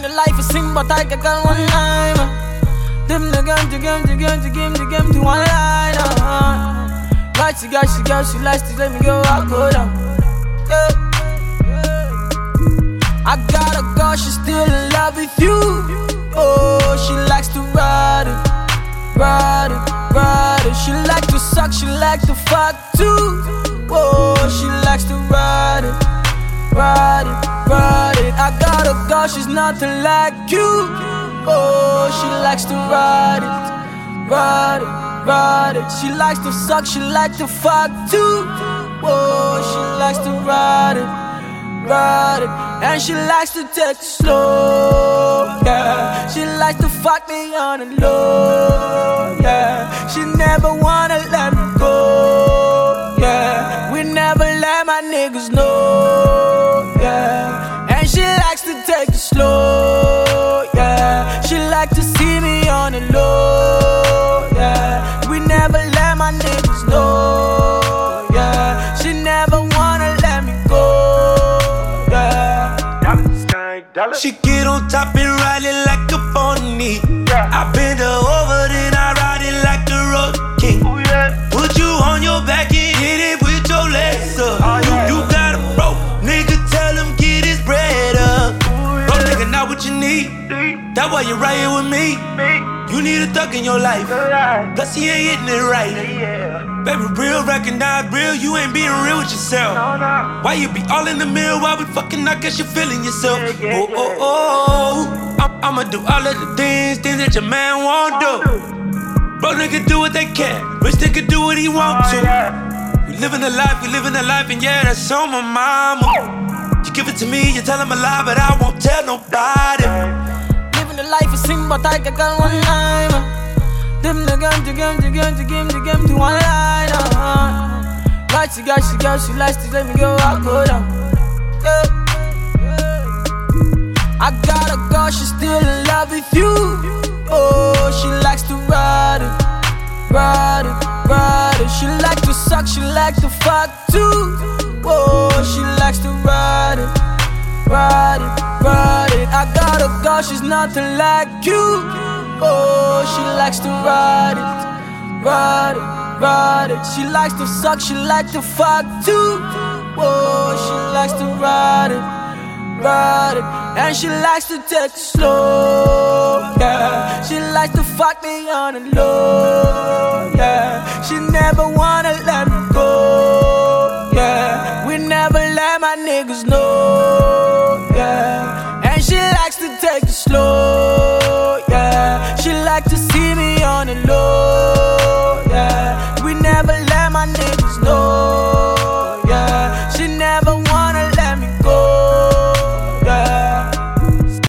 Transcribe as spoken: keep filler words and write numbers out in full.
the life is sing, but I can one time. Them the game, the game, the game, the game, the game to one line. Like she got, she got, she likes to let me go, I go down. Yeah. I got a girl, she's still in love with you. Oh, she likes to ride it, ride it, ride it. She like to suck, she like to fuck too. Oh, she likes to ride it, ride it, ride it. I got a girl, she's nothing like you. Oh, she likes to ride it, ride it, ride it. She likes to suck, she likes to fuck too. Oh, she likes to ride it, ride it. And she likes to take it slow, yeah. She likes to fuck me on the low, yeah. She never wanna let me go, yeah. We never let my niggas know, yeah. And she likes to take it slow, yeah. She like to see me on the low, yeah. We never let my niggas know, yeah. She never wanna let me go, yeah. She get on top and ride it like a pony. I bend her over, then I ride it like a road king. Put you on your back and hit it with your legs up. You, you got a broke nigga, tell him get his bread up. Broke nigga, not what you need. That's why you right here with me. You need a thug in your life, plus he ain't hitting it right. Baby, real, recognize real, you ain't being real with yourself. Why you be all in the mirror while we fucking, I guess you're feeling yourself. Oh, oh, oh, I'm, I'ma do all of the things, things that your man won't do. Bro, nigga do what they can, rich nigga do what he want to. We living a life, we living a life, and yeah, that's on my mama. You give it to me, you tell him a lie, but I won't tell nobody. Living the life is sing, but I can one time. Them the game, the game, the game, the game, the game to one line. Like she got, she got, she likes to let me go, I go down. Yeah. I got a girl, she's still in love with you. Oh, she likes to ride it, ride it, ride it. She like to suck, she like to fuck too. Oh, she likes to ride it, ride it, ride it. I got a girl, she's nothing like you. Oh, she likes to ride it, ride it, ride it. She likes to suck, she likes to fuck too. Oh, she likes to ride it, ride it. And she likes to take it slow, yeah. She likes to fuck me on the low, yeah. She never wanna let me